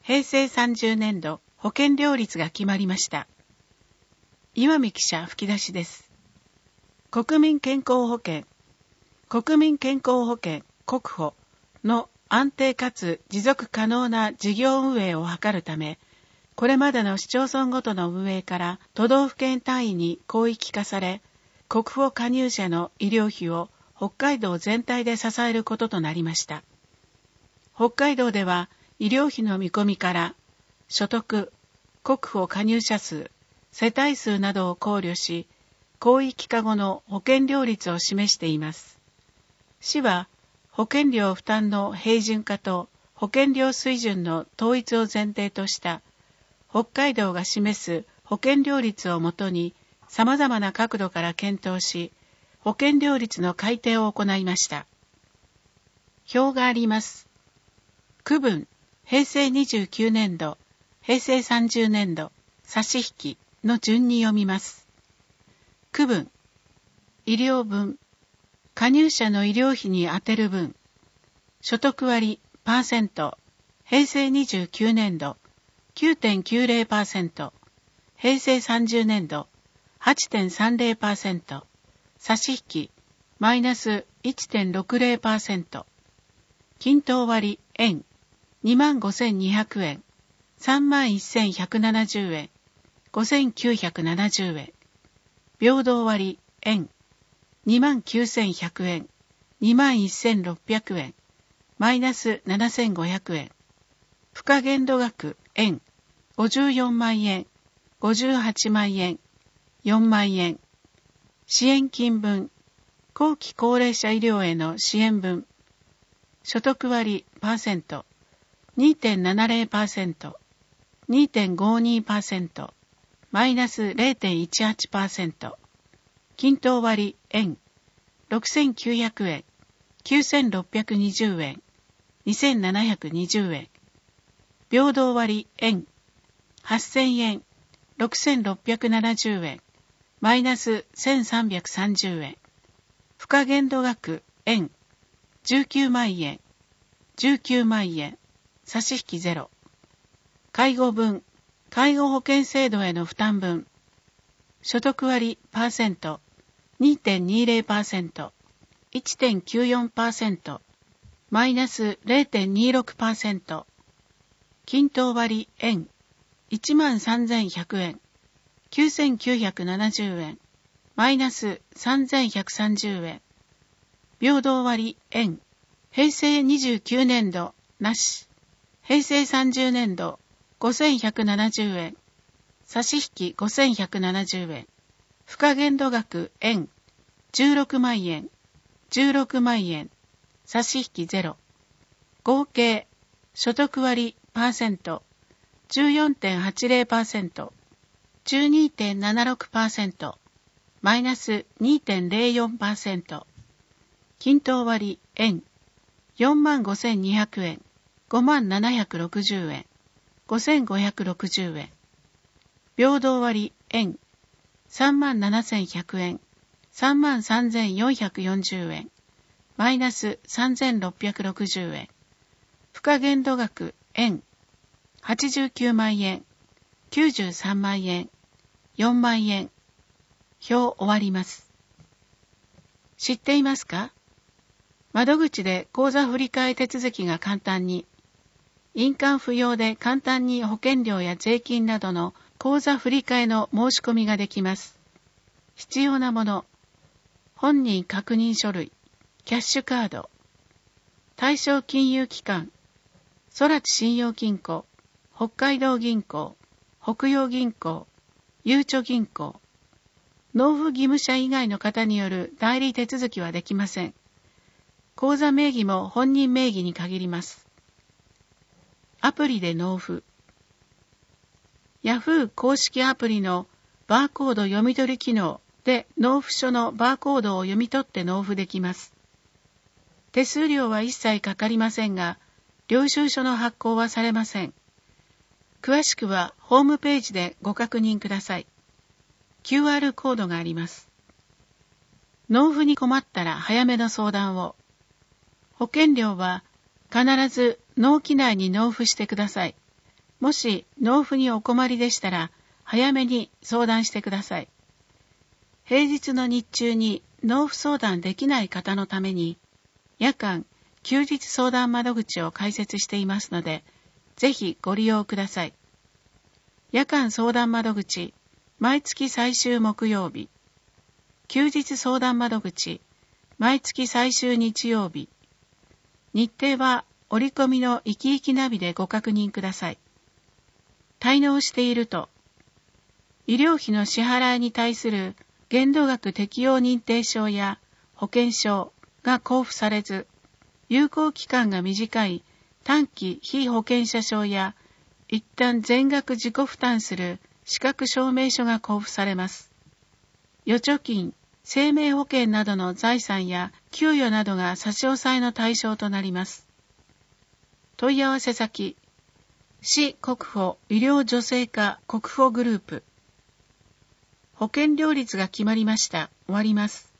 平成30年度保険料率が決まりました。岩見記者吹き出しです。国民健康保険国保の安定かつ持続可能な事業運営を図るため、これまでの市町村ごとの運営から都道府県単位に広域化され、国保加入者の医療費を北海道全体で支えることとなりました。北海道では医療費の見込みから所得、国保加入者数、世帯数などを考慮し、広域化後の保険料率を示しています。市は保険料負担の平準化と保険料水準の統一を前提とした北海道が示す保険料率をもとに様々な角度から検討し、保険料率の改定を行いました。表があります。区分、平成29年度、平成30年度、差し引きの順に読みます。区分、医療分、加入者の医療費に充てる分、所得割%、平成29年度 9.90%、平成30年度 8.30%、差し引きマイナス 1.60%、均等割円25,200円、31,170円、5,970円、平等割円29,100円、21,600円、マイナス7,500円、付加限度額円54万円、58万円、4万円、支援金分、後期高齢者医療への支援分、所得割%、2.70%、2.52%、マイナス 0.18%、均等割円6,900円、9,620円、2,720円、平等割円8,000円、6,670円、マイナス 1,330円、付加限度額円19万円、19万円、差し引きゼロ。介護分、介護保険制度への負担分、所得割%、2.20%、1.94%、マイナス 0.26%、均等割円13,100円、9,970円、マイナス 3,130円、平等割円、平成29年度なし、平成30年度5,170円、差し引き5,170円、付加限度額円16万円、16万円、差し引きゼロ。合計、所得割%、14.80%、12.76%、マイナス 2.04%、均等割円、45,200円、5760円、5560円、平等割円、37,100円、33,440円、マイナス 3,660円、付加限度額円、89万円、93万円、4万円、表終わります。知っていますか？窓口で口座振替手続きが簡単に、印鑑不要で簡単に保険料や税金などの口座振替の申し込みができます。必要なもの、本人確認書類、キャッシュカード、対象金融機関、空知信用金庫、北海道銀行、北洋銀行、ゆうちょ銀行、納付義務者以外の方による代理手続きはできません。口座名義も本人名義に限ります。アプリで納付。ヤフー公式アプリのバーコード読み取り機能で納付書のバーコードを読み取って納付できます。手数料は一切かかりませんが、領収書の発行はされません。詳しくはホームページでご確認ください。QR コードがあります。納付に困ったら早めの相談を。保険料は必ず納期内に納付してください。 もし納付にお困りでしたら、早めに相談してください。平日の日中に納付相談できない方のために、夜間、休日相談窓口を開設していますので、ぜひご利用ください。夜間相談窓口、毎月最終木曜日。休日相談窓口、毎月最終日曜日。日程は折り込みのいきいきナビでご確認ください。滞納していると、医療費の支払いに対する限度額適用認定証や保険証が交付されず、有効期間が短い短期被保険者証や一旦全額自己負担する資格証明書が交付されます。預貯金、生命保険などの財産や給与などが差し押さえの対象となります。問い合わせ先、市国保医療助成課国保グループ。保険料率が決まりました。終わります。